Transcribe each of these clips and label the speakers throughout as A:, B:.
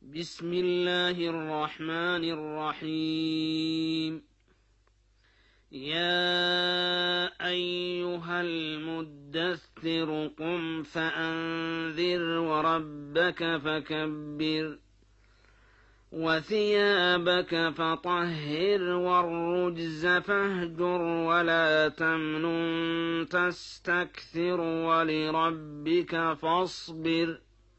A: بسم الله الرحمن الرحيم. يا أيها المدثر قم فأنذر وربك فكبر وثيابك فطهر والرجز فاهجر ولا تمنن تستكثر ولربك فاصبر.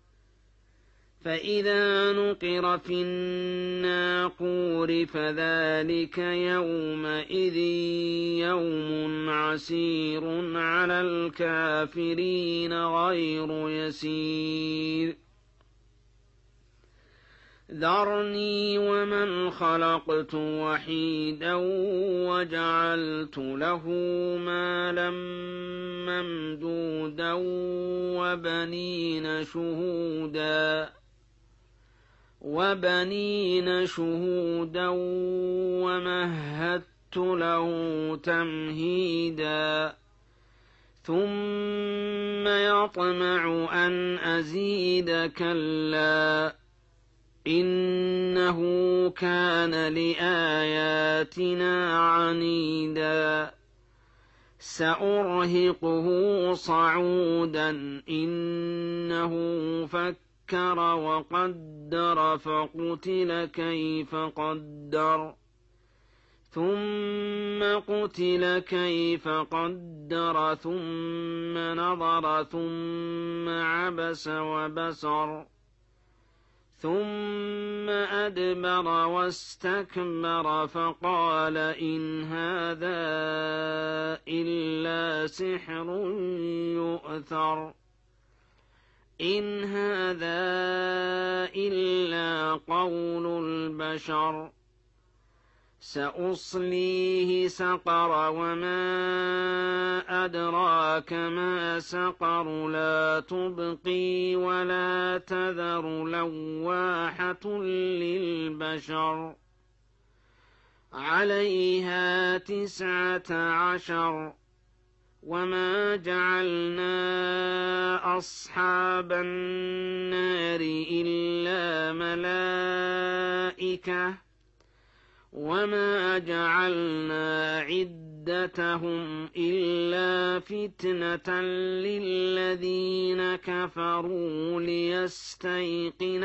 A: فإذا نقر في الناقور فذلك يومئذ يوم عسير على الكافرين غير يسير. ذرني ومن خلقت وحيدا وجعلت له مالا ممدودا وبنين شهودا ومهدت له تمهيدا ثم يطمع أن أزيد كلا إنه كان لآياتنا عنيدا سأرهقه صعودا إنه فكر وقدر فقتل كيف قدر ثم قتل كيف قدر ثم نظر ثم عبس وبسر ثم أدبر واستكبر فقال إن هذا إلا سحر يؤثر إن هذا إلا قول البشر سأصليه سقر وما أدراك ما سقر لا تبقي ولا تذر لواحة للبشر عليها 19 وما جعلنا أصحاب النار إلا ملائكة وما جعلنا عدتهم إلا فتنة للذين كفروا ليستيقن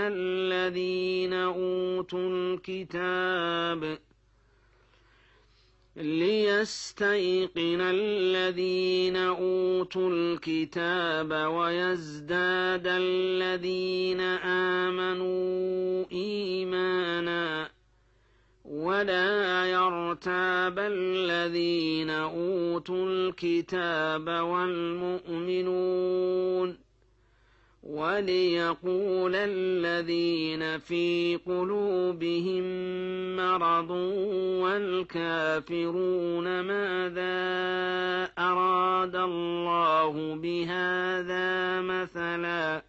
A: الذين أوتوا الكتاب ويزداد الذين آمنوا إيمانا ولا يرتاب الذين أوتوا الكتاب والمؤمنون وليقول الذين في قلوبهم مرض والكافرون ماذا أراد الله بهذا مثلا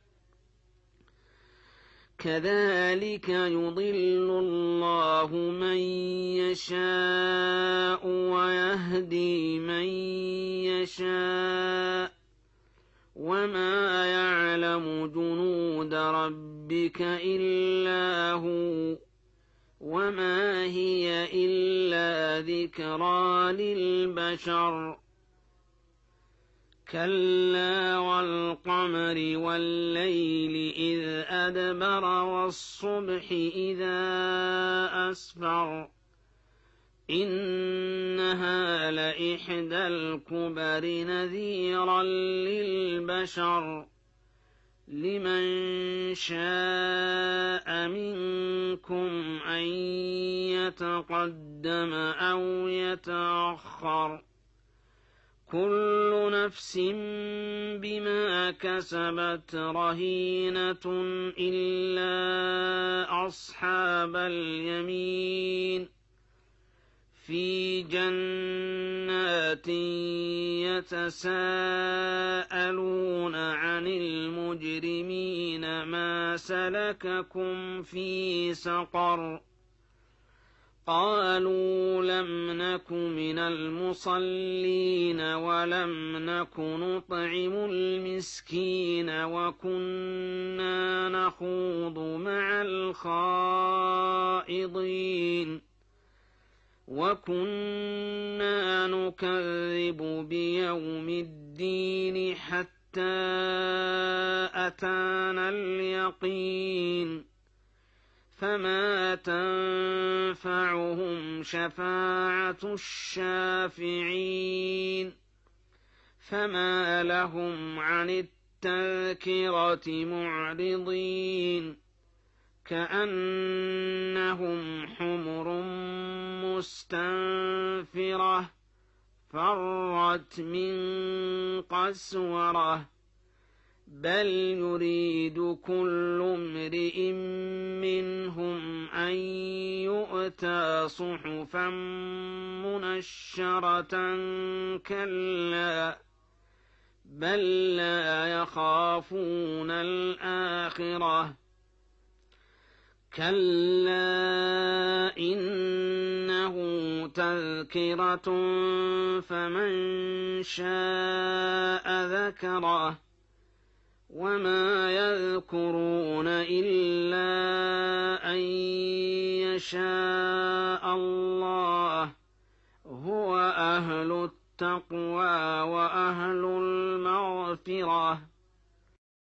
A: كذلك يضل الله من يشاء ويهدي من يشاء وما يعلم جنود ربك إلا هو وما هي إلا ذكرى للبشر كلا والقمر والليل إذ أدبر والصبح إذا أسفر إنها لإحدى الكبر نذيرا للبشر لمن شاء منكم أن يتقدم أو يتأخر كل نفس بما كسبت رهينة إلا أصحاب اليمين في جنات يتساءلون عن المجرمين ما سلككم في سقر قالوا لم نك من المصلين ولم نك نطعم المسكين وكنا نخوض مع الخائضين وكنا نكذب بيوم الدين حتى أتانا اليقين فما تنفعهم شفاعة الشافعين فما لهم عن التذكرة معرضين كأنهم حمر مستنفرة فرت من قسورة بل يريد كل امرئ منهم أن يؤتى صحفا منشرة كلا بل لا يخافون الآخرة كلا إنه تذكرة فمن شاء ذكره وما يذكرون إلا أن يشاء الله هو أهل التقوى وأهل المغفرة